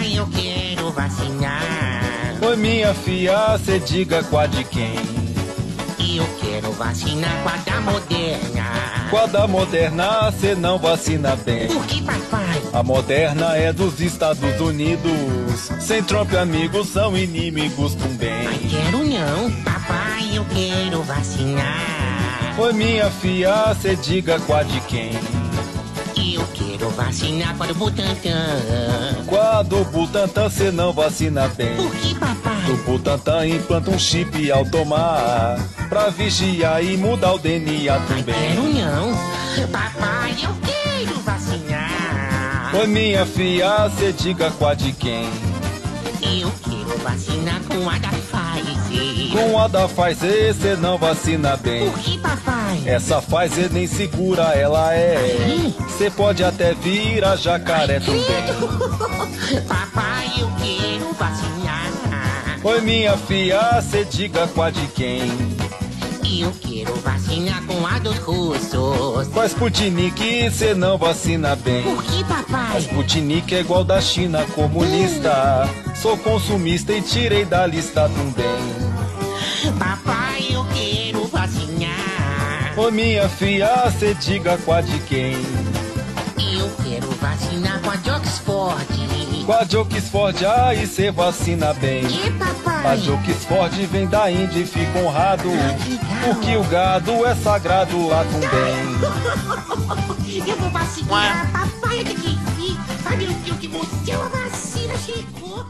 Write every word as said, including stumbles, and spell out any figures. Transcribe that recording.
papai, eu quero vacinar. Oi, minha filha, cê diga com a de quem? Eu quero vacinar com a da Moderna. Com a da Moderna, cê não vacina bem. Por que, papai? A Moderna é dos Estados Unidos. Sem Trump, amigos, são inimigos também. Ai, quero não, papai, eu quero vacinar. Oi, minha filha, cê diga com a de quem? Eu quero vacinar para o Butantan. Com a do Butantan, cê não vacina bem. Por que, papai? O Butantan implanta um chip ao tomar, pra vigiar e mudar o D N A Ai, também. quero não, papai, eu quero vacinar. Oi, minha filha, cê diga com a de quem? Eu quero vacinar com a da Pfizer. Com a da Pfizer, cê não vacina bem. Por que, papai? Essa Pfizer nem segura ela é. Cê pode até virar jacaré também. Papai, eu quero vacinar. Oi, minha filha, cê diga com a de quem? Eu quero vacinar com a dos russos. Com a Sputnik, cê não vacina bem. Por que, A papai? Sputnik é igual da China comunista. Sou consumista e tirei da lista também. Papai, eu quero vacinar. Ô, minha filha, cê diga com a de quem? Eu quero vacinar com a de Oxford. Com a de Oxford, aí cê vacina bem. E, papai? A de Oxford vem da Índia e fica honrado, porque o gado é sagrado lá também. Eu vou vacinar, papai, eu tenho que vir. Ai, meu Deus, que emoção, a vacina chegou.